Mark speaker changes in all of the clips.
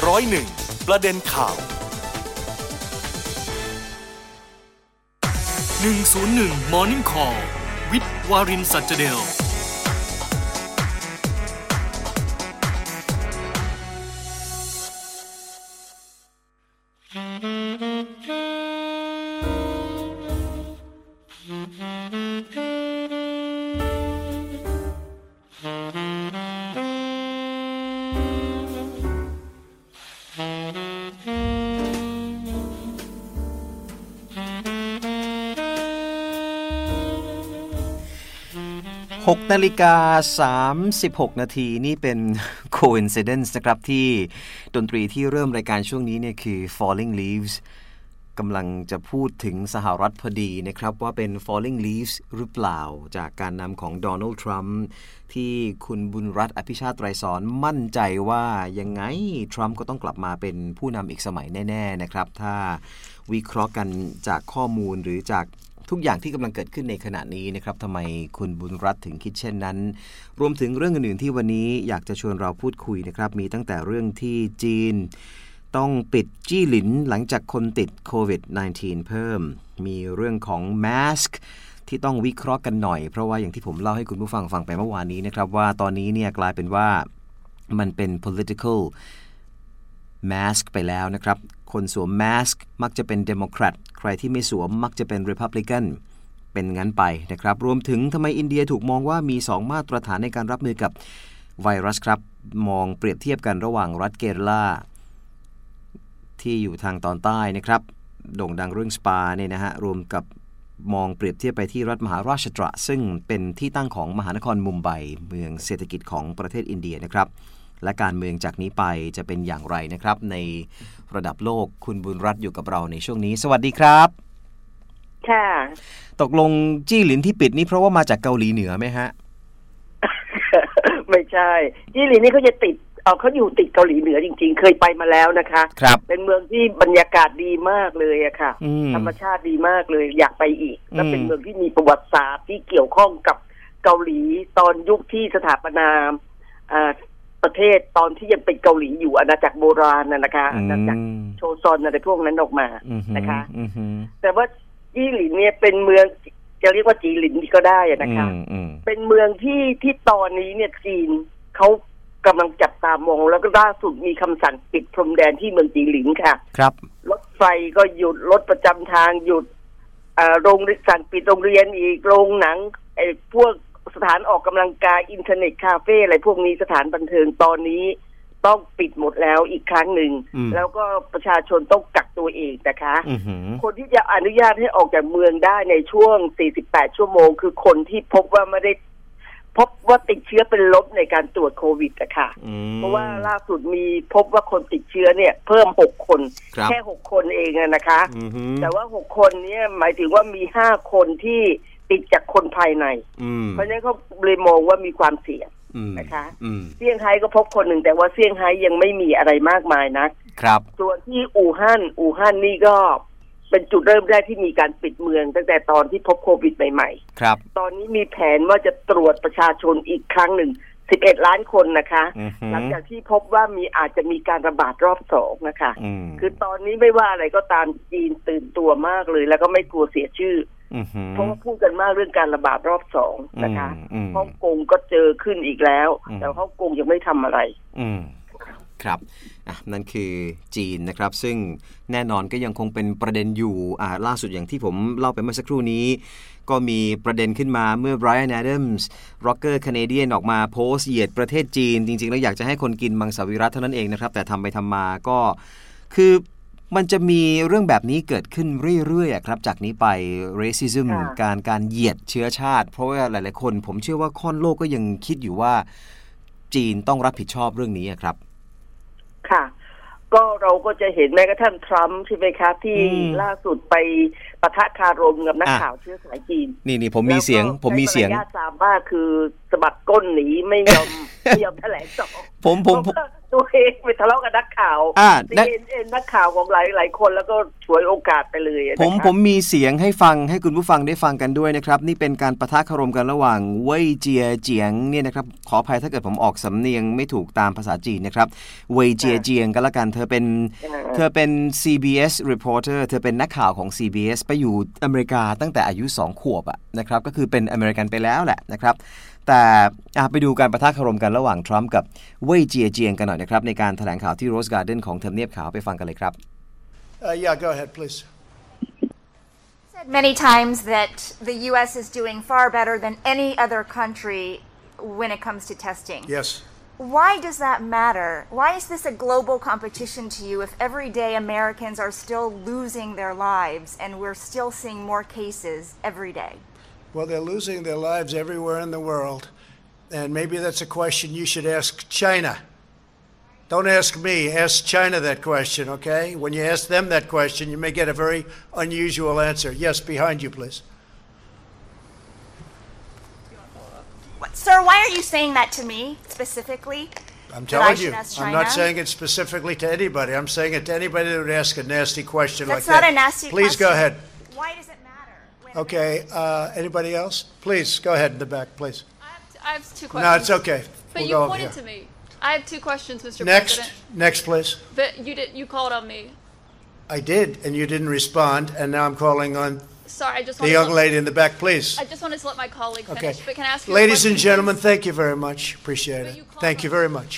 Speaker 1: 101ประเด็นข่าว101 Morning Call วิทย์วารินสัจเดล
Speaker 2: 6:36 นาทีนี่เป็น coincidence นะครับที่ดนตรีที่เริ่มรายการช่วงนี้เนี่ยคือ Falling Leaves กำลังจะพูดถึงสหรัฐพอดีนะครับว่าเป็น Falling Leaves หรือเปล่าจากการนำของโดนัลด์ทรัมป์ที่คุณบุญรัตน์อภิชาติไตรสอนมั่นใจว่ายังไงทรัมป์ก็ต้องกลับมาเป็นผู้นำอีกสมัยแน่ๆนะครับถ้าวิเคราะห์กันจากข้อมูลหรือจากทุกอย่างที่กำลังเกิดขึ้นในขณะนี้นะครับทำไมคุณบุญรัตน์ถึงคิดเช่นนั้นรวมถึงเรื่องอื่นๆที่วันนี้อยากจะชวนเราพูดคุยนะครับมีตั้งแต่เรื่องที่จีนต้องปิดจี้หลินหลังจากคนติดโควิด -19 เพิ่มมีเรื่องของ mask ที่ต้องวิเคราะห์กันหน่อยเพราะว่าอย่างที่ผมเล่าให้คุณผู้ฟังฟังไปเมื่อวานนี้นะครับว่าตอนนี้เนี่ยกลายเป็นว่ามันเป็น political mask ไปแล้วนะครับคนสวม mask มักจะเป็น Democrat ใครที่ไม่สวมมักจะเป็น Republican เป็นงั้นไปนะครับรวมถึงทำไมอินเดียถูกมองว่ามี2มาตรฐานในการรับมือกับไวรัสครับมองเปรียบเทียบกันระหว่างรัฐเกเรลาที่อยู่ทางตอนใต้นะครับโด่งดังเรื่องสปาเนี่ยนะฮะรวมกับมองเปรียบเทียบไปที่รัฐมหาราชตระซึ่งเป็นที่ตั้งของมหานครมุมไบเมืองเศรษฐกิจของประเทศอินเดียนะครับและการเมืองจากนี้ไปจะเป็นอย่างไรนะครับในระดับโลกคุณบุญรัตน์อยู่กับเราในช่วงนี้สวัสดีครับ
Speaker 3: ค่ะ
Speaker 2: ตกลงจี้หลินที่ปิดนี่เพราะว่ามาจากเกาหลีเหนือไหมฮะ
Speaker 3: ไม่ใช่จี้หลินนี่เขาจะติดเขาอยู่ติดเกาหลีเหนือจริงๆเคยไปมาแล้วนะคะ
Speaker 2: ครับ
Speaker 3: เป็นเมืองที่บรรยากาศดีมากเลยอะค่ะธรรมชาติดีมากเลยอยากไปอีกและเป็นเมืองที่มีประวัติศาสตร์ที่เกี่ยวข้องกับเกาหลีตอนยุคที่สถาปนาประเทศตอนที่ยังเป็นเกาหลีอยู่อาณาจักรโบราณนะคะอาณาจักรโชซอนอะไรพวกนั้นออกมานะคะแต่ว่าจี้หลินเนี่ยเป็นเมืองจะเรียกว่าจีหลินก็ได้นะคะเป็นเมืองที่ตอนนี้เนี่ยจีนเขากำลังจับตามองแล้วก็ล่าสุดมีคำสั่งปิดพรมแดนที่เมืองจีหลินค่ะ
Speaker 2: ครับ
Speaker 3: รถไฟก็หยุดรถประจำทางหยุดโรงเรียนสั่งปิดโรงเรียนอีกโรงหนังพวกสถานออกกำลังกายอินเทอร์เน็ตคาเฟ่อะไรพวกนี้สถานบันเทิงตอนนี้ต้องปิดหมดแล้วอีกครั้งหนึ่งแล้วก็ประชาชนต้องกักตัวเองนะคะคนที่จะอนุญาตให้ออกจากเมืองได้ในช่วง48ชั่วโมงคือคนที่พบว่าติดเชื้อเป็นลบในการตรวจโควิดอะค่ะเพราะว่าล่าสุดมีพบว่าคนติดเชื้อเนี่ยเพิ่ม6คนแค่6คนเองนะคะแต่ว่า6คนนี้หมายถึงว่ามี5คนที่ติดจากคนภายในเพราะฉะนั้นเขาเลยมองว่ามีความเสี่ยงนะคะเซี่ยงไฮ้ก็พบคนหนึ่งแต่ว่าเซี่ยงไฮ้ยังไม่มีอะไรมากมายนะครับส่วนที่อู่ฮั่นนี่ก็เป็นจุดเริ่มแรกที่มีการปิดเมืองตั้งแต่ตอนที่พบโควิดใหม่
Speaker 2: ๆครับ
Speaker 3: ตอนนี้มีแผนว่าจะตรวจประชาชนอีกครั้งหนึ่ง11ล้านคนนะคะหลังจากที่พบว่าอาจจะมีการระบาดรอบ2นะคะคือตอนนี้ไม่ว่าอะไรก็ตามจีนตื่นตัวมากเลยแล้วก็ไม่กลัวเสียชื่อเพราะว่าพูดกันมากเรื่องการระบาดรอบ2นะคะฮ่องกงก็เจอขึ้นอีกแล้วแต่ฮ่องกงยังไม่ทำอะไร
Speaker 2: ครับนั่นคือจีนนะครับซึ่งแน่นอนก็ยังคงเป็นประเด็นอยู่ล่าสุดอย่างที่ผมเล่าไปเมื่อสักครู่นี้ก็มีประเด็นขึ้นมาเมื่อ Bryan Adams ร็อกเกอร์แคนาเดียนออกมาโพสต์เหยียดประเทศจีนจริงๆแล้วอยากจะให้คนกินมังสวิรัติเท่านั้นเองนะครับแต่ทำไปทำมาก็คือมันจะมีเรื่องแบบนี้เกิดขึ้นเรื่อยๆครับจากนี้ไป racism การเหยียดเชื้อชาติเพราะว่าหลายๆคนผมเชื่อว่าค่อนโลกก็ยังคิดอยู่ว่าจีนต้องรับผิดชอบเรื่องนี้ครับ
Speaker 3: ค่ะก็เราก็จะเห็นแม้กระทั่งทรัมป์ใช่ไหมคะที่ล่าสุดไปปะทะคารมกับนักข่าวเชื้อสายจีน
Speaker 2: นี่ผมมีเสียงมารย
Speaker 3: าทซามบ้าคือสะบัดก้นหนีไม่ยอมแถลงต่อตัวเองไปทะเลาะกับนักข่าว CNN นักข่าวของหลายคนแล้วก็ฉวยโอกาสไปเลย
Speaker 2: ผมมีเสียงให้ฟังให้คุณผู้ฟังได้ฟังกันด้วยนะครับนี่เป็นการปะทะคารมกันระหว่างเว่ยเจียเจียงเนี่ยนะครับขออภัยถ้าเกิดผมออกสำเนียงไม่ถูกตามภาษาจีนนะครับเว่ยเจียเจียงก็แล้วกันเธอเป็น CBS reporter เธอเป็นนักข่าวของ CBS ไปอยู่อเมริกาตั้งแต่อายุ2 ขวบนะครับก็คือเป็นอเมริกันไปแล้วแหละนะครับแต่ไปดูการปะทะคารมกันระหว่างทรัมป์กับเว่ยเจียเจียงกันหน่อยนะครับในการแถลงข่าวที่ Rose Garden ของทำเนียบขาวไปฟังกันเลยครับ
Speaker 4: Yeah, go ahead, please.
Speaker 5: Said many times that the U.S. is doing far better than any other country when it comes to testing.
Speaker 4: Yes.
Speaker 5: Why does that matter? Why is this a global competition to you if everyday Americans are still losing their lives and we're still seeing more cases every day?
Speaker 4: Well, they're losing their lives everywhere in the world, and maybe that's a question you should ask China. Don't ask me, ask China that question, okay? When you ask them that question, you may get a very unusual answer. Yes, behind you, please.
Speaker 5: Sir, why are you saying that to me specifically?
Speaker 4: I'm telling you, I'm not saying it specifically to anybody. I'm saying it to anybody that would ask a nasty question like that.
Speaker 5: That's not a nasty question.
Speaker 4: Please go ahead.
Speaker 5: Why does it matter?
Speaker 4: Okay, anybody else? Please, go ahead in the back, please.
Speaker 6: I have 2 questions.
Speaker 4: No, it's okay.
Speaker 6: But you pointed to me. I have 2 questions, Mr. President.
Speaker 4: Next, please.
Speaker 6: But you called on me.
Speaker 4: I did, and you didn't respond, and now I'm calling on the young lady in the back, please.
Speaker 6: I just wanted to let my colleague finish,
Speaker 4: okay.
Speaker 6: But can I ask you
Speaker 4: Ladies and gentlemen,
Speaker 6: please?
Speaker 4: thank you very much. Appreciate it. Thank you very much.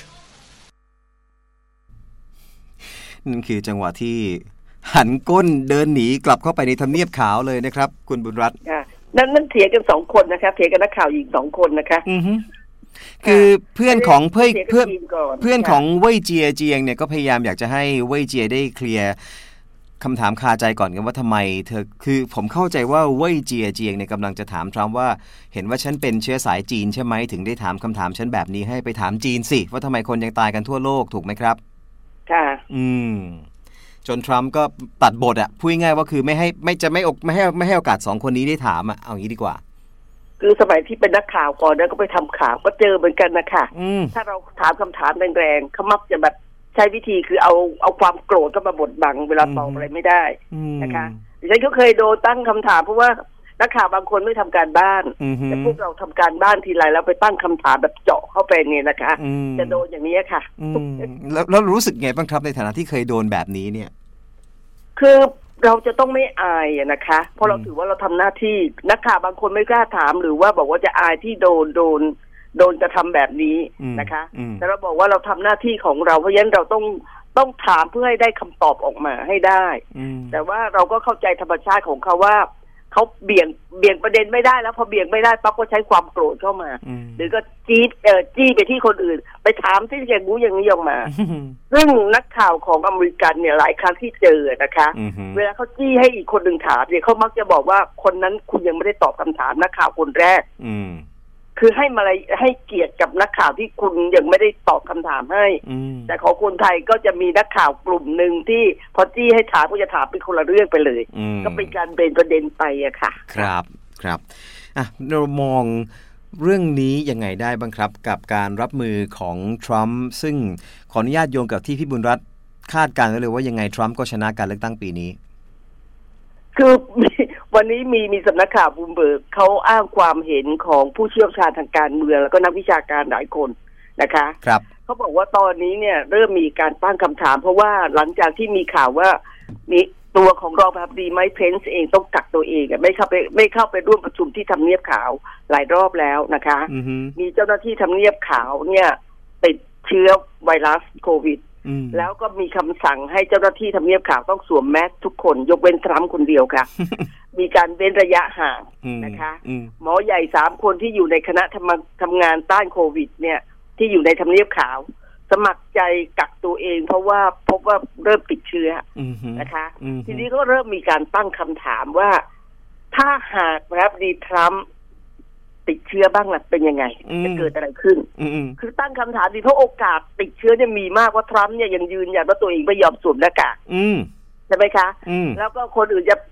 Speaker 2: นั่นคือจังหวะที่หันก้นเดินหนีกลับเข้าไปในทำเนียบขาวเลยนะครับคุณบุญรัตน์
Speaker 3: นั่นเถียงกัน2 คนนะคะเถียงกันนักข่าวอีก2 คนนะคะ
Speaker 2: คือเพื่อนของเพื่อนของเว่ยเจียเจียงเนี่ยก็พยายามอยากจะให้เว่ยเจียได้เคลียร์คำถามคาใจก่อนกันว่าทำไมเธอคือผมเข้าใจว่าเว่ยเจียเจียงเนี่ยกำลังจะถามทรัมป์ว่าเห็นว่าฉันเป็นเชื้อสายจีนใช่ไหมถึงได้ถามคำถามฉันแบบนี้ให้ไปถามจีนสิว่าทำไมคนยังตายกันทั่วโลกถูกไหมครับ
Speaker 3: ค่ะ
Speaker 2: จนทรัมป์ก็ตัดบทพูดง่ายๆว่าคือไม่ให้โอกาส2 คนนี้ได้ถามเอางี้ดีกว่า
Speaker 3: คือสมัยที่เป็นนักข่าวก่อนแล้วก็ไปทำข่าวก็เจอเหมือนกันนะคะถ้าเราถามคำถามแรงๆเขามักจะแบบใช้วิธีคือเอาความโกรธเข้ามาบดบังเวลาตอบอะไรไม่ได้นะคะดิฉันก็เคยโดนตั้งคำถามเพราะว่านักข่าวบางคนไม่ทำการบ้านแต่พวกเราทำการบ้านทีไรแล้วไปตั้งคำถามแบบเจาะเข้าไปเนี่ยนะคะจะโดนอย่างนี้ค่ะ
Speaker 2: แล้วรู้สึกไงบ้างครับในฐานะที่เคยโดนแบบนี้เนี่ย
Speaker 3: คือเราจะต้องไม่อายนะคะเพราะเราถือว่าเราทำหน้าที่นักข่าวบางคนไม่กล้าถามหรือว่าบอกว่าจะอายที่โดนจะทำแบบนี้นะคะแต่เราบอกว่าเราทำหน้าที่ของเราเพราะฉะนั้นเราต้องถามเพื่อให้ได้คำตอบออกมาให้ได้แต่ว่าเราก็เข้าใจธรรมชาติของเขาว่าเขาเบี่ยงประเด็นไม่ได้แล้วพอเบี่ยงไม่ได้ปั๊บก็ใช้ความโกรธเข้ามาหรือก็จี้ไปที่คนอื่นไปถามที่อย่างนู้อย่างนี้ออกมาซึ่งนักข่าวของอเมริกันเนี่ยหลายครั้งที่เจอนะคะเวลาเขาจี้ให้อีกคนหนึ่งถามเนี่ยเขามักจะบอกว่าคนนั้นคุณยังไม่ได้ตอบคำถามนักข่าวคนแรกคือให้เกียรติกับนักข่าวที่คุณยังไม่ได้ตอบคำถามให้แต่ของคนไทยก็จะมีนักข่าวกลุ่มหนึ่งที่พอจี้ให้ถามก็จะถามเป็นคนละเรื่องไปเลยก็เป็นการเบนประเด็นไปอะค่ะ
Speaker 2: ครับเรามองเรื่องนี้ยังไงได้บ้างครับกับการรับมือของทรัมป์ซึ่งขออนุญาตโยงกับที่พี่บุญรัตน์คาดการณ์ไว้เลยว่ายังไงทรัมป์ก็ชนะการเลือกตั้งปีนี้
Speaker 3: คือวันนี้มีสำนักข่าวบูมเบิร์กเขาอ้างความเห็นของผู้เชี่ยวชาญทางการเมืองแล้วก็นักวิชาการหลายคนนะคะ
Speaker 2: ครับ
Speaker 3: เขาบอกว่าตอนนี้เนี่ยเริ่มมีการตั้งคำถามเพราะว่าหลังจากที่มีข่าวว่ามีตัวของรองประธานาธิบดีไมค์เพนซ์เองต้องกักตัวเองไม่เข้าไปร่วมประชุมที่ทำเนียบขาวหลายรอบแล้วนะคะมีเจ้าหน้าที่ทำเนียบขาวเนี่ยติดเชื้อไวรัสโควิดแล้วก็มีคำสั่งให้เจ้าหน้าที่ทำเนียบขาวต้องสวมแมสทุกคนยกเว้นทรัมป์คนเดียวค่ะ มีการเว้นระยะห่างนะคะหมอใหญ่3 คนที่อยู่ในคณะทำงานต้านโควิดเนี่ยที่อยู่ในทำเนียบขาวสมัครใจกักตัวเองเพราะว่าพบว่าเริ่มติดเชื้อนะคะทีนี้ก็เริ่มมีการตั้งคำถามว่าถ้าหากนะครับดีทรัมป์ติดเชื้อบ้างล่ะเป็นยังไงจะเกิดอะไรขึ้นคือตั้งคำถามดีเพราะโอกาสติดเชื้อเนี่ยมีมากว่าทรัมป์เนี่ยยังยืนยันว่าตัวเองไม่ยอมสวมหน้ากากใช่ไหมคะแล้วก็คนอื่นจะ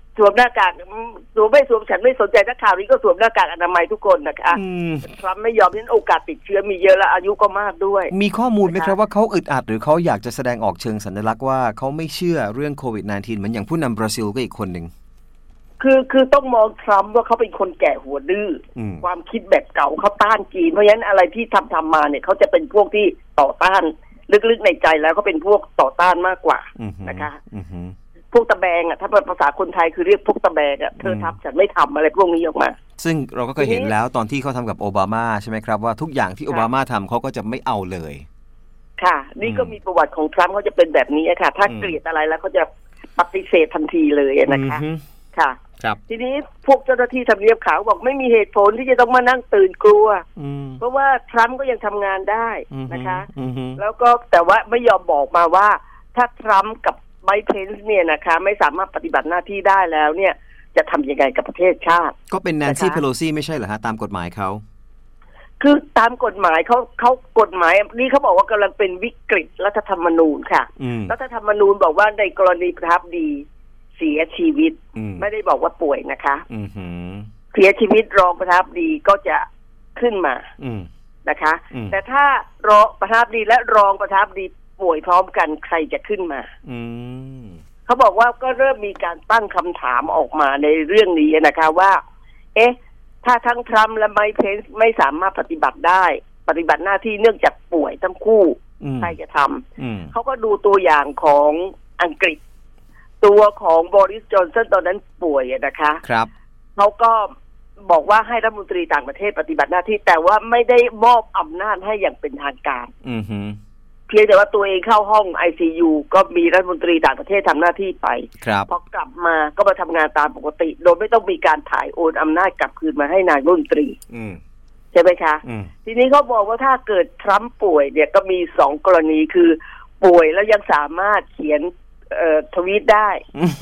Speaker 3: สวมหน้ากากสวมไม่สวมฉันไม่สนใจถ้าข่าวนี้ก็สวมหน้ากากอนามัยทุกคนนะคะทรัมป์ไม่ยอมฉะนั้นโอกาสติดเชื้อมีเยอะและอายุก็มากด้วย
Speaker 2: มีข้อมูลไหมครับว่าเขาอึดอัดหรือเขาอยากจะแสดงออกเชิงสัญลักษณ์ว่าเขาไม่เชื่อเรื่องโควิด -19 เหมือนอย่างผู้นำบราซิลก็อีกคนหนึ่ง
Speaker 3: คือต้องมองทรัมป์ว่าเขาเป็นคนแก่หัวดื้อความคิดแบบเก่าเขาต้านจีนเพราะฉะนั้นอะไรที่ทำมาเนี่ยเขาจะเป็นพวกที่ต่อต้านลึกๆในใจแล้วเขาเป็นพวกต่อต้านมากกว่านะคะพวกตะแบงอ่ะถ้าเป็นภาษาคนไทยคือเรียกพวกตะแบงอ่ะเธอทำฉันไม่ทำอะไรพวกนี้ออกมา
Speaker 2: ซึ่งเราก็เคยเห็นแล้วตอนที่เขาทำกับโอบามาใช่ไหมครับว่าทุกอย่างที่โอบามาทำเขาก็จะไม่เอาเลย
Speaker 3: ค่ะนี่ก็มีประวัติของทรัมป์เขาจะเป็นแบบนี้ค่ะถ้าเกลียดอะไรแล้วเขาจะปฏิเสธทันทีเลยนะคะค่ะทีนี้พวกเจ้าหน้าที่ทำเนียบขาวบอกไม่มีเหตุผลที่จะต้องมานั่งตื่นกลัวเพราะว่าทรัมป์ก็ยังทำงานได้นะคะแล้วก็แต่ว่าไม่ยอมบอกมาว่าถ้าทรัมป์กับไมค์เพนซ์เนี่ยนะคะไม่สามารถปฏิบัติหน้าที่ได้แล้วเนี่ยจะทำยังไงกับประเทศชาติ
Speaker 2: ก็เป็นแนนซี่เพโลซี่ไม่ใช่เหรอฮะตามกฎหมายเขา
Speaker 3: คือตามกฎหมายเขากฎหมายนี่เขาบอกว่ากำลังเป็นวิกฤตรัฐธรรมนูญค่ะรัฐธรรมนูญบอกว่าในกรณีประทับดีเสียชีวิตไม่ได้บอกว่าป่วยนะคะเสียชีวิตรองประทับดีก็จะขึ้นมานะคะแต่ถ้ารองประทับดีและรองประทับดีป่วยพร้อมกันใครจะขึ้นมาเขาบอกว่าก็เริ่มมีการตั้งคำถามออกมาในเรื่องนี้นะคะว่าถ้าทั้งทรัมป์และไมค์เพนซ์ไม่สามารถปฏิบัติหน้าที่เนื่องจากป่วยทั้งคู่ใครจะทำเขาก็ดูตัวอย่างของอังกฤษตัวของบริส จอนสันตอนนั้นป่วยนะคะ
Speaker 2: ครับ
Speaker 3: เขาก็บอกว่าให้รัฐมนตรีต่างประเทศปฏิบัติหน้าที่แต่ว่าไม่ได้มอบอำนาจให้อย่างเป็นทางการเพียงแต่ว่าตัวเองเข้าห้อง ICU ก็มีรัฐมนตรีต่างประเทศทำหน้าที่ไปพอกลับมาก็มาทำงานตามปกติโดยไม่ต้องมีการถ่ายโอนอำนาจกลับคืนมาให้นายรัฐมนตรีใช่ไหมคะทีนี้เขาบอกว่าถ้าเกิดทรัมป์ป่วยเนี่ยก็มี2 กรณีคือป่วยแล้วยังสามารถเขียนทวีตได้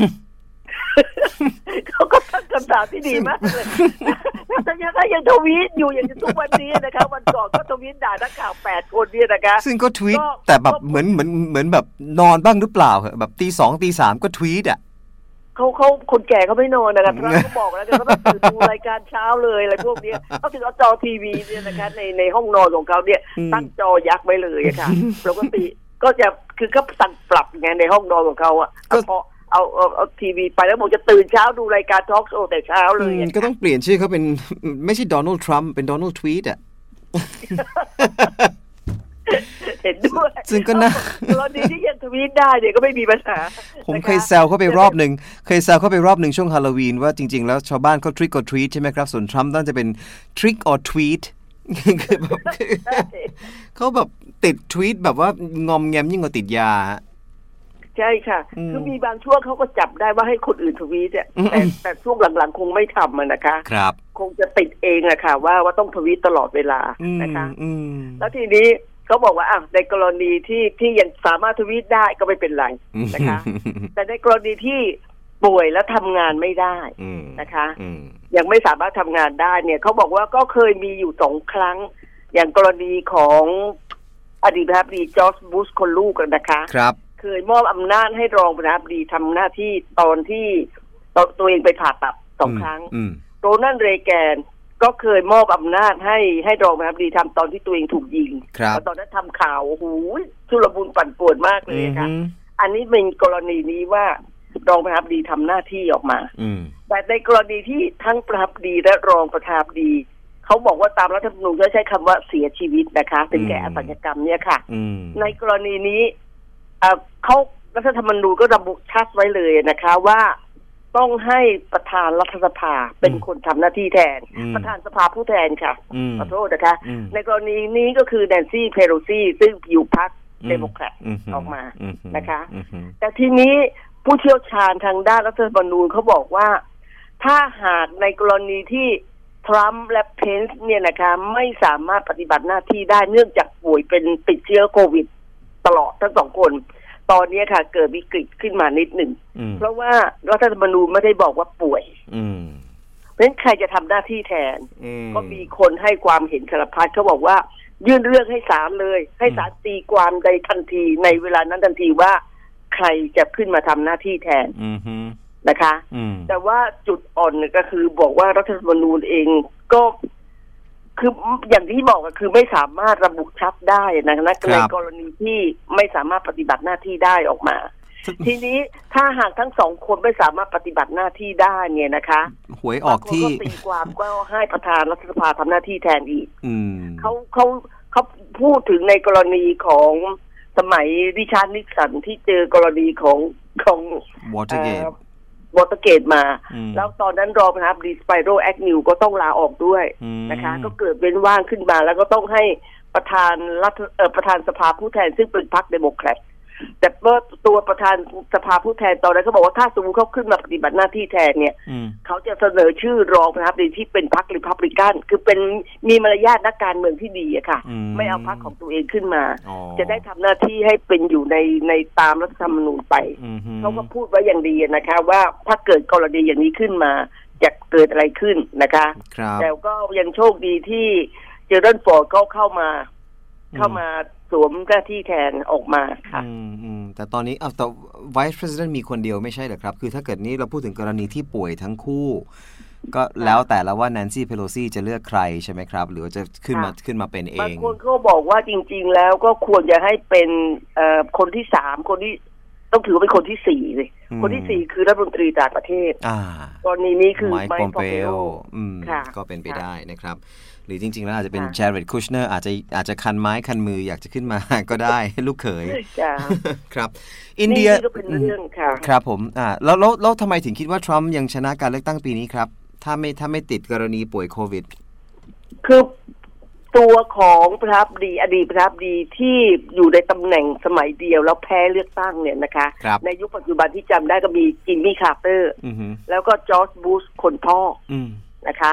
Speaker 3: เขาก็ตั้งคำถามที่ดีมากเลยแต่ยังทวีตอยู่อย่างทุกวันนี้นะคะวันก่อนก็ทวีตด่านักข่าว8 คนเนี่ยนะคะ
Speaker 2: ซึ่งก็ทวีตแต่แบบเหมือนแบบนอนบ้างหรือเปล่าแบบตี 2 ตี 3ก็ทวีตอ่ะ
Speaker 3: เขาคนแก่เขาไม่นอนนะครับเขาบอกแล้วเขาต้องตื่นดูรายการเช้าเลยอะไรพวกนี้เขาถึงเอาจอทีวีเนี่ยนะคะในห้องนอนของเขาเนี่ยตั้งจอยักษ์ไว้เลยค่ะปกติก็จะคือก็สั่งปรับไงในห้องนอนของเขาอ่ะพอเอาทีวีไปแล้วบอกจะตื่นเช้าดูรายการทอล์กโชว์แต่เช้าเลย
Speaker 2: ก็ต้องเปลี่ยนชื่อเขาเป็นไม่ใช่โดนัลด์ทรัมป์เป็นโดนัลด์ทวีตอ่ะ
Speaker 3: เห็นด้วย
Speaker 2: ซึ่งก็น่า
Speaker 3: ตอนนี้ที่ยังทวีตได้เนี่ยก็ไม่มีปัญหา
Speaker 2: ผมเคยแซวเขาไปรอบหนึ่งช่วงฮาโลวีนว่าจริงๆแล้วชาวบ้านเขา trick or treat ใช่ไหมครับส่วนทรัมป์น่าจะเป็น trick or tweet คือแบบเขาแบบติดทวีตแบบว่างอมแงมยิ่งกว่าติดยา
Speaker 3: ใช่ค่ะคือมีบางช่วงเขาก็จับได้ว่าให้คนอื่นทวีตแต่ช่วงหลังๆคงไม่ทำนะคะ
Speaker 2: ครับ
Speaker 3: คงจะติดเองอะค่ะว่าต้องทวีตตลอดเวลานะคะแล้วทีนี้เขาบอกว่าในกรณีที่ยังสามารถทวีตได้ก็ไม่เป็นไรนะคะแต่ในกรณีที่ป่วยแล้วทำงานไม่ได้นะคะยังไม่สามารถทำงานได้เนี่ยเขาบอกว่าก็เคยมีอยู่2 ครั้งอย่างกรณีของอดีตประธานาธิบดีจอร์จบุชคนลูกกันนะคะ
Speaker 2: ครับ
Speaker 3: เคยมอบอำนาจให้รองประธานาธิบดีทำหน้าที่ตอนที่ตัวเองไปผ่าตัด2 ครั้งโรนัลด์ เรแกนก็เคยมอบอำนาจให้รองประธานาธิบดีทำตอนที่ตัวเองถูกยิงตอนนั้นทำข่าวโอ้โหชุลมุนปั่นป่วนมากเลยค่ะอันนี้เป็นกรณีนี้ว่ารองประธานาธิบดีทำหน้าที่ออกมาแต่ในกรณีที่ทั้งประธานาธิบดีและรองประธานาธิบดีเขาบอกว่าตามรัฐธรรมนูญใช้คำว่าเสียชีวิตนะคะถึงแก่อสัญญกรรมเนี่ยค่ะในกรณีนี้เขารัฐธรรมนูญก็ระบุชัดไว้เลยนะคะว่าต้องให้ประธานรัฐสภาเป็นคนทำหน้าที่แทนประธานสภาผู้แทนค่ะขอโทษนะคะในกรณีนี้ก็คือแนนซี่เพโลซี่ซึ่งอยู่พรรคเดโมแครตออกมานะคะแต่ทีนี้ผู้เชี่ยวชาญทางด้านรัฐธรรมนูญเขาบอกว่าถ้าหากในกรณีที่ทรัมป์และเพนซ์เนี่ยนะคะไม่สามารถปฏิบัติหน้าที่ได้เนื่องจากป่วยเป็นติดเชื้อโควิดตลอดทั้ง2 คนตอนนี้ค่ะเกิดวิกฤตขึ้นมานิดหนึ่งเพราะว่ารัฐธรรมนูญไม่ได้บอกว่าป่วยเพราะฉะนั้นใครจะทำหน้าที่แทนก็มีคนให้ความเห็นสารพัดเขาบอกว่ายื่นเรื่องให้ศาลเลยให้ศาลตีความใดทันทีในเวลานั้นทันทีว่าใครจะขึ้นมาทำหน้าที่แทนนะคะแต่ว่าจุดอ่อนเนี่ยก็คือบอกว่ารัฐธรรมนูญเองก็คืออย่างที่บอกก็คือไม่สามารถระบุชัดได้นะคะในกรณีที่ไม่สามารถปฏิบัติหน้าที่ได้ออกมา ทีนี้ถ้าหากทั้งสองคนไม่สามารถปฏิบัติหน้าที่ได้เนี่ยนะคะ
Speaker 2: หวยออกที่
Speaker 3: ตีความก็ให้ประธานรัฐสภาทำหน้าที่แทนอีกเขาพูดถึงในกรณีของสมัยริชาร์ดนิกสันที่เจอกรณีของ
Speaker 2: วอเตอร์เก
Speaker 3: ตมาแล้วตอนนั้นรองประธานาธิบดีสไปโร่แอคนิวก็ต้องลาออกด้วยนะคะก็เกิดเว้นว่างขึ้นมาแล้วก็ต้องให้ประธานสภาผู้แทนซึ่งเป็นพรรคเดโมแครตแต่ว่าตัวประธานสภาผู้แทนตอนนั้นเขาบอกว่าถ้าสมมติเขาขึ้นมาปฏิบัติหน้าที่แทนเนี่ยเขาจะเสนอชื่อรองประธานาธิบดีที่เป็นพรรครีพับลิกันคือเป็นมีมารยาทนักการเมืองที่ดีอะค่ะไม่เอาพรรคของตัวเองขึ้นมาจะได้ทำหน้าที่ให้เป็นอยู่ในตามรัฐธรรมนูญไปเขาก็พูดไว้อย่างดีนะคะว่าถ้าเกิดกรณีอย่างนี้ขึ้นมาจะเกิดอะไรขึ้นนะคะแต่ก็ยังโชคดีที่เจอร์เดนฟอร์ดเข้ามาสวมหน้าที่แทนออกมาค่ะ
Speaker 2: แต่ตอนนี้แต่ Vice President มีคนเดียวไม่ใช่เหรอครับคือถ้าเกิดนี้เราพูดถึงกรณีที่ป่วยทั้งคู่ก็แล้วแต่ละว่าแนนซี่เพโลซีจะเลือกใครใช่ไหมครับหรือว่าจะขึ้นมาเป็นเอง
Speaker 3: บางคนก็บอกว่าจริงๆแล้วก็ควรจะให้เป็นคนที่3คนที่ต้องถือเป็นคนที่4เลยคนที่4คือรัฐมนตรีต่างประเทศกรณีนี้คือไมค์ ปอมเปโอ
Speaker 2: ก็เป็นไปได้นะครับหรือจริงๆแล้วอาจจะเป็นแจเร็ดคูชเนอร์อาจจะคันไม้คันมืออยากจะขึ้นมาก็ได้ลูกเขยครับอินเดีย
Speaker 3: ก็เป็นเรื่องค่ะ
Speaker 2: ครับผมแล้วทำไมถึงคิดว่าทรัมป์ยังชนะการเลือกตั้งปีนี้ครับถ้าไม่ติดกรณีป่วยโควิด
Speaker 3: คือตัวของประธานาธิบดีอดีตประธานาธิบดีที่อยู่ในตำแหน่งสมัยเดียวแล้วแพ้เลือกตั้งเนี่ยนะคะในยุคปัจจุบันที่จำได้ก็มีจิมมี่คาร์เตอร์แล้วก็จอร์จบูชคนพ่อนะคะ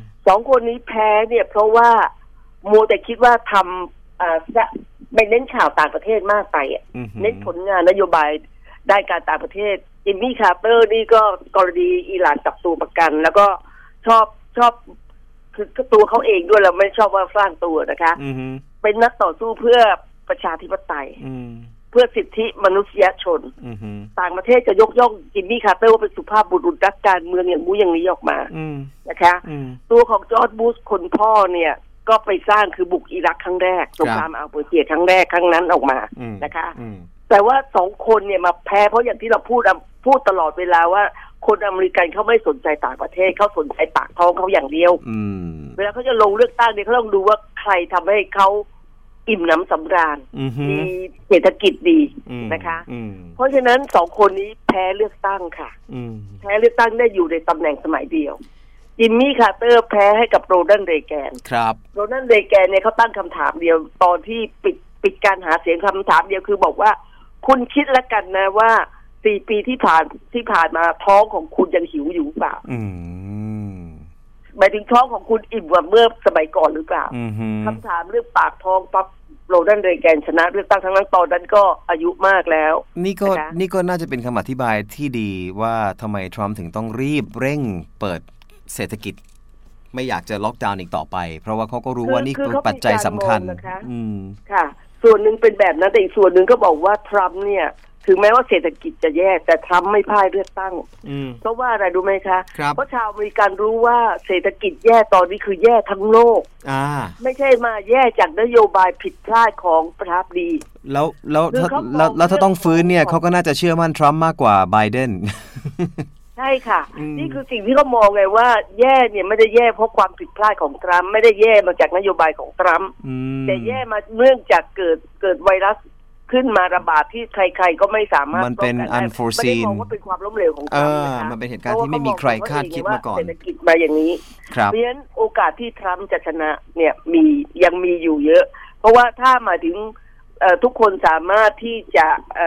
Speaker 3: 2คนนี้แพ้เนี่ยเพราะว่ามัวแต่คิดว่าทำไม่เน้นข่าวต่างประเทศมากไปเน้นผลงานนโยบายด้านการต่างประเทศจิมมี่คาร์เตอร์นี่ก็กรณีอิหร่านจับตัวประกันแล้วก็ชอบคือตัวเขาเองด้วยเราไม่ชอบว่าสร้างตัวนะคะเป็นนักต่อสู้เพื่อประชาธิปไตยเพื่อสิทธิมนุษยชนต่างประเทศจะยกย่องจิมมี่คาร์เตอร์ว่าเป็นสุภาพบุรุษนักการเมืองอย่างนู้อย่างนี้ออกมานะคะตัวของจอร์จบูชคนพ่อเนี่ยก็ไปสร้างคือบุกอิรักครั้งแรกสงครามอัลเบอร์เซียครั้งแรกครั้งนั้นออกมานะคะแต่ว่า2คนเนี่ยมาแพ้เพราะอย่างที่เราพูดตลอดเวลาว่าคนอเมริกันเขาไม่สนใจต่างประเทศเขาสนใจปากท้องเขาอย่างเดียวเวลาเขาจะลงเลือกตั้งเนี่ยเขาต้องดูว่าใครทำให้เขาอิ่มน้ำสำราญมีเศรษฐกิจดีนะคะเพราะฉะนั้น2คนนี้แพ้เลือกตั้งค่ะแพ้เลือกตั้งได้อยู่ในตำแหน่งสมัยเดียวจิมมี่คาร์เตอร์แพ้ให้กับโรนัลด์ เรแกนโรนัลด์ เรแกนเนี่ยเขาตั้งคำถามเดียวตอนที่ปิดการหาเสียงคำถามเดียวคือบอกว่าคุณคิดแล้วกันนะว่า4 ปีที่ผ่านมาท้องของคุณยังหิวอยู่เปล่าหมายถึงท้องของคุณอิ่มกว่าเมื่อสมัยก่อนหรือเปล่าคำถามเรื่องปากท้องปั๊บโรนัลด์ เรแกนชนะเลือกตั้งทั้งนั้นตอนนั้นก็อายุมากแล้ว
Speaker 2: นี่ก็น่าจะเป็นคำอธิบายที่ดีว่าทำไมทรัมป์ถึงต้องรีบเร่งเปิดเศรษฐกิจไม่อยากจะล็อกดาวน์อีกต่อไปเพราะว่าเขาก็รู้ว่านี่คือปัจจัยสำคัญ
Speaker 3: ค่ะส่วนหนึ่งเป็นแบบนั้นแต่อีกส่วนหนึ่งก็บอกว่าทรัมป์เนี่ยถึงแม้ว่าเศรษฐกิจจะแย่แต่ทรัมป์ไม่พ่ายเลือกตั้งเพราะว่าอะไรรู้ไหมคะเพราะชาวอเมริกันรู้ว่าเศรษฐกิจแย่ตอนนี้คือแย่ทั้งโลกไม่ใช่มาแย่จากนโยบายผิดพลาดของประธานาธิบดี
Speaker 2: แล้วถ้าต้องฟื้นเนี่ยเขาก็น่าจะเชื่อมั่นทรัมป์มากกว่าไบเดน
Speaker 3: ใช่ค่ะนี่คือสิ่งที่เขามองไงว่าแย่เนี่ยไม่ได้แย่เพราะความผิดพลาดของทรัมป์ไม่ได้แย่มาจากนโยบายของทรัมป์แต่แย่มาเนื่องจากเกิดไวรัสขึ้นมาระบาดที่ใครๆก็ไม่สามารถ
Speaker 2: มันเป็น unforeseen
Speaker 3: ไม่ได้มองว่าเป็นความล้มเหลวของทรัมป์นะคะ
Speaker 2: มันเป็นเหตุการณ์ที่ไม่มีใครคาดคิดมาก่อน
Speaker 3: เศรษฐกิจมาอย่างนี้เพราะฉะนั้นโอกาสที่ทรัมป์จะชนะเนี่ยยังมีอยู่เยอะเพราะว่าถ้ามาถึงทุกคนสามารถที่จะ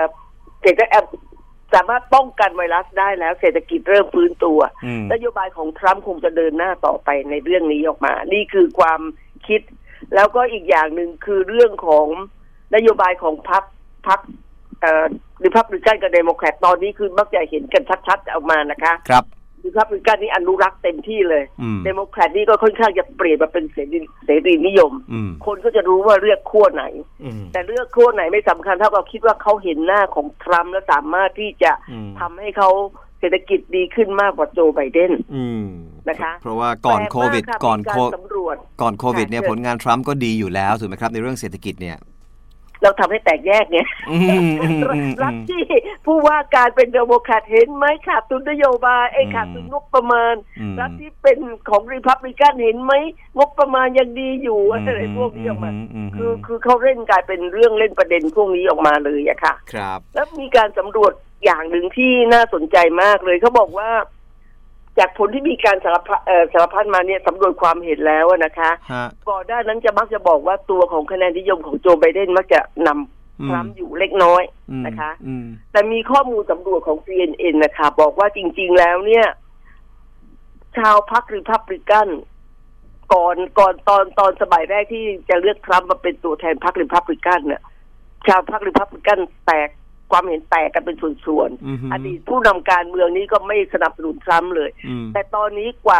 Speaker 3: สามารถป้องกันไวรัสได้แล้วเศรษฐกิจเริ่มฟื้นตัวนโยบายของทรัมป์คงจะเดินหน้าต่อไปในเรื่องนี้ออกมานี่คือความคิดแล้วก็อีกอย่างหนึ่งคือเรื่องของนโยบายของพรรครีพับลิกันกับเดโมแครตตอนนี้คือมักจะเห็นกันชัดๆออกมานะคะ
Speaker 2: ครับ
Speaker 3: รีพับลิกันนี่อนุรักษ์เต็มที่เลยเดโมแครตนี่ก็ค่อนข้างจะเปลี่ยนมาเป็นเสรีนิยมคนก็จะรู้ว่าเลือกขั้วไหนแต่เลือกขั้วไหนไม่สำคัญเท่ากับคิดว่าเขาเห็นหน้าของทรัมป์และสามารถที่จะทำให้เขาเศศรษฐกิจดีขึ้นมากกว่าโจไบเดนนะคะ
Speaker 2: เพราะว่าก่อนโควิดก่อนโควิดเนี่ยผลงานทรัมป์ก็ดีอยู่แล้วถูกไหมครับในเรื่องเศรษฐกิจเนี่ย
Speaker 3: เราทำให้แตกแยกเนี่ยรัฐที่ผู้ว่าการเป็นเดโมแครตเห็นไหมขาดทุนนโยบายขาดทุนงบประมาณรัฐที่เป็นของรีพับลิกันเห็นไหมงบประมาณยังดีอยู่อะไรพวกนี้ออกมาคือเขาเล่นกลายเป็นเรื่องเล่นประเด็นพวกนี้ออกมาเลยอะค่ะ
Speaker 2: ครับ
Speaker 3: แล้วมีการสำรวจอย่างหนึ่งที่น่าสนใจมากเลยเขาบอกว่าจากผลที่มีการสารพัดมาเนี่ยสำรวจความเห็นแล้วนะคะก่อนหน้านั้นจะมักจะบอกว่าตัวของคะแนนนิยมของโจไบเดนมักจะนำทรัมป์อยู่เล็กน้อยนะคะแต่มีข้อมูลสำรวจของ CNN นะคะบอกว่าจริงๆแล้วเนี่ยชาวพรรครีพับลิกันก่อนตอนสมัยแรกที่จะเลือกทรัมป์มาเป็นตัวแทนพรรครีพับลิกันเนี่ยชาวพรรครีพับลิกันความเห็นแตกกันเป็นส่วนๆอดีตผู้นำการเมืองนี้ก็ไม่สนับสนุนทรัมป์เลยแต่ตอนนี้กว่า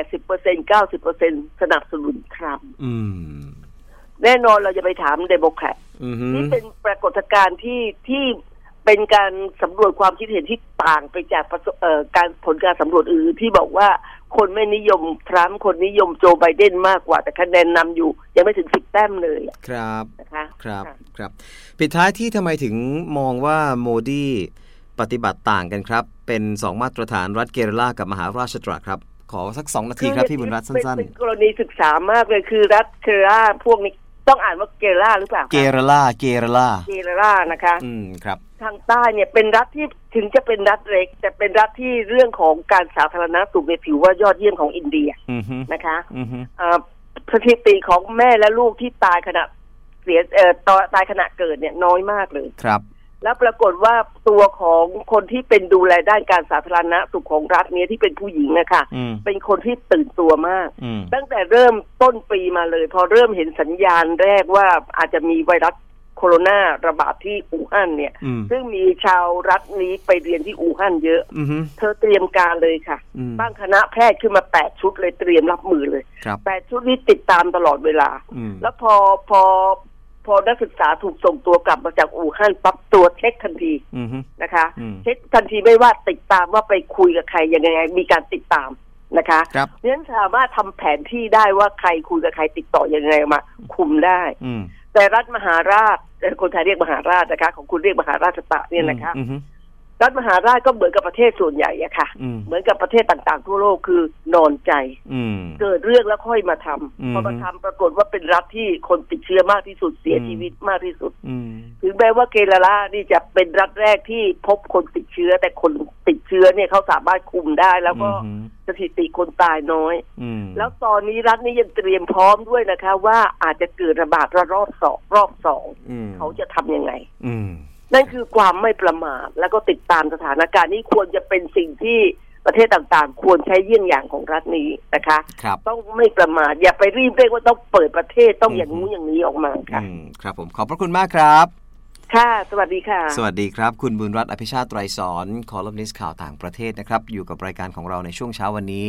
Speaker 3: 80% 90% สนับสนุนทรัมป์แน่นอนเราจะไปถามเดโมแครตนี่เป็นปรากฏการณ์ที่เป็นการสำรวจความคิดเห็นที่ต่างไปจากผลการสำรวจอื่นที่บอกว่าคนไม่นิยมทรัมป์คนนิยมโจไบเดนมากกว่าแต่คะแนนนำอยู่ยังไม่ถึง10 แต้มเลย
Speaker 2: ครับ
Speaker 3: นะคะ
Speaker 2: ครับปิดท้ายที่ทำไมถึงมองว่าโมดีปฏิบัติต่างกันครับเป็น2มาตรฐานรัฐเกเรลากับมหาราชตรัสครับขอสัก2 นาทีครับพี่บุญรัตน์สั้นๆ
Speaker 3: เป็นกรณีศึกษามากเลยคือรัฐเกเรลาพวกนี้ต้องอ่านว่าเกเรลาหรือเปล่า
Speaker 2: เกเรลา
Speaker 3: นะคะ
Speaker 2: ครับ
Speaker 3: ทางใต้เนี่ยเป็นรัฐที่ถึงจะเป็นรัฐเล็กแต่เป็นรัฐที่เรื่องของการสาธารณสุขเนี่ยถือว่ายอดเยี่ยมของอินเดียนะคะสถิติของแม่และลูกที่ตายขณะตายขณะเกิดเนี่ยน้อยมากเลย
Speaker 2: ครับ
Speaker 3: แล้วปรากฏว่าตัวของคนที่เป็นดูแลด้านการสาธารณสุขของรัฐนี้ที่เป็นผู้หญิงนะคะเป็นคนที่ตื่นตัวมากตั้งแต่เริ่มต้นปีมาเลยพอเริ่มเห็นสัญญาณแรกว่าอาจจะมีไวรัสโคโรนาระบาดที่อู่ฮั่นเนี่ยซึ่งมีชาวรัฐนี้ไปเรียนที่อู่ฮั่นเยอะเธอเตรียมการเลยค่ะตั้งคณะแพทย์ขึ้นมา8 ชุดเลยเตรียมรับมือเลย8 ชุดนี้ติดตามตลอดเวลาแล้วพอนักศึกษาถูกส่งตัวกลับมาจากอู่ฮั่นปั๊บตัวเช็คทันทีนะคะเช็คทันทีไม่ว่าติดตามว่าไปคุยกับใครยังไงมีการติดตามนะคะเพราะฉะนั้นสามารถทำแผนที่ได้ว่าใครคุยกับใครติดต่อยังไงมาคุมได้แต่รัฐมหาราชคนไทยเรียกมหาราชนะคะของคุณเรียกมหาราชตะเนี่ยนะคะรัฐมหาราชก็เหมือนกับประเทศส่วนใหญ่อะค่ะเหมือนกับประเทศต่างๆทั่วโลกคือนอนใจเกิดเรื่องแล้วค่อยมาทำพอมาทำปรากฏว่าเป็นรัฐที่คนติดเชื้อมากที่สุดเสียชีวิตมากที่สุดถึงแม้ว่าเกเรลานี่จะเป็นรัฐแรกที่พบคนติดเชื้อแต่คนติดเชื้อเนี่ยเขาสามารถคุมได้แล้วก็สถิติคนตายน้อยแล้วตอนนี้รัฐนี้ยังเตรียมพร้อมด้วยนะคะว่าอาจจะเกิดระบาดรอบสองเขาจะทำยังไงนั่นคือความไม่ประมาทแล้วก็ติดตามสถานการณ์นี้ควรจะเป็นสิ่งที่ประเทศต่างๆควรใช้เยี่ยงอย่างของรัฐนี้นะคะต้องไม่ประมาทอย่าไปรีบเร่งว่าต้องเปิดประเทศต้องอย่างนู้นอย่างนี้ออกมาค่ะ
Speaker 2: ครับผมขอบพระคุณมากครับ
Speaker 3: ค่ะสวัสดีค่ะ
Speaker 2: สวัสดีครับคุณบุญรัตน์อภิชาติไตรสอนคอลัมนิสต์ข่าวต่างประเทศนะครับอยู่กับรายการของเราในช่วงเช้าวันนี้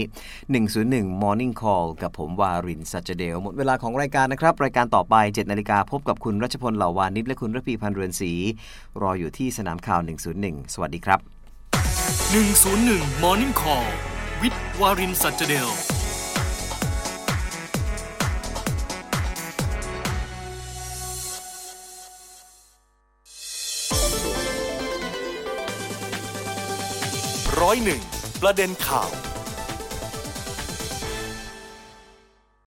Speaker 2: 101 Morning Call กับผมวารินทร์ สัจเดลหมดเวลาของรายการนะครับรายการต่อไป 7:00 น.พบกับคุณรัชพลเหล่าวานิชและคุณระพีพันธ์เรือนศรีรออยู่ที่สนามข่าว101สวัสดีครับ
Speaker 1: 101 Morning Call with วารินทร์ สัจเดล101 ประเด็นข่าว